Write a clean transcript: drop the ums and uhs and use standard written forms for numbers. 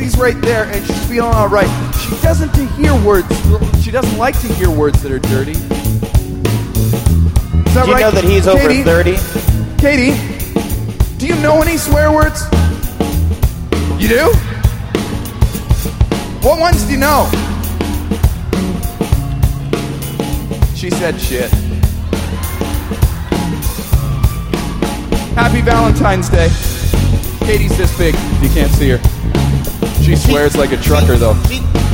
Katie's right there, and she's feeling all right. She doesn't hear words. She doesn't like to hear words that are dirty. Is that Do you right? know that he's over Katie? 30? Katie, do you know any swear words? You do? What ones do you know? She said shit. Happy Valentine's Day. Katie's this big. You can't see her. She swears like a trucker, though.